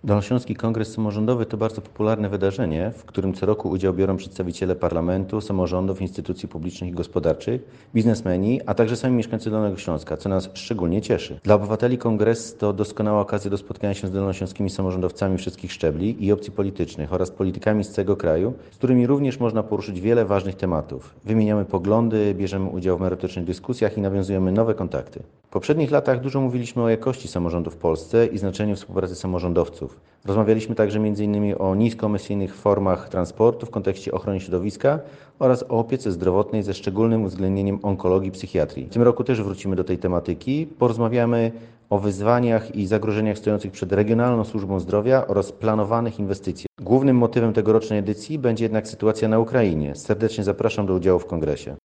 Dolnośląski Kongres Samorządowy to bardzo popularne wydarzenie, w którym co roku udział biorą przedstawiciele parlamentu, samorządów, instytucji publicznych i gospodarczych, biznesmeni, a także sami mieszkańcy Dolnego Śląska, co nas szczególnie cieszy. Dla obywateli kongres to doskonała okazja do spotkania się z dolnośląskimi samorządowcami wszystkich szczebli i opcji politycznych oraz politykami z całego kraju, z którymi również można poruszyć wiele ważnych tematów. Wymieniamy poglądy, bierzemy udział w merytorycznych dyskusjach i nawiązujemy nowe kontakty. W poprzednich latach dużo mówiliśmy o jakości samorządu w Polsce i znaczeniu współpracy samorządowców. Rozmawialiśmy także m.in. o niskoemisyjnych formach transportu w kontekście ochrony środowiska oraz o opiece zdrowotnej ze szczególnym uwzględnieniem onkologii i psychiatrii. W tym roku też wrócimy do tej tematyki. Porozmawiamy o wyzwaniach i zagrożeniach stojących przed Regionalną Służbą Zdrowia oraz planowanych inwestycjach. Głównym motywem tegorocznej edycji będzie jednak sytuacja na Ukrainie. Serdecznie zapraszam do udziału w kongresie.